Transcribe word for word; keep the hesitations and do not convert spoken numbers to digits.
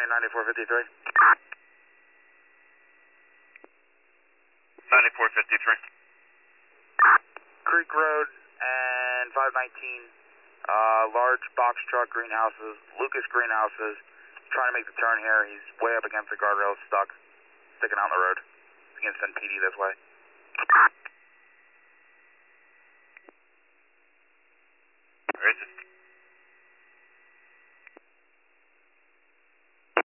ninety-four fifty-three. ninety-four fifty-three. Creek Road and five nineteen, uh, large box truck greenhouses, Lucas Greenhouses, trying to make the turn here. He's way up against the guardrail, stuck, sticking out on the road. He's going to send P D this way. Where is it?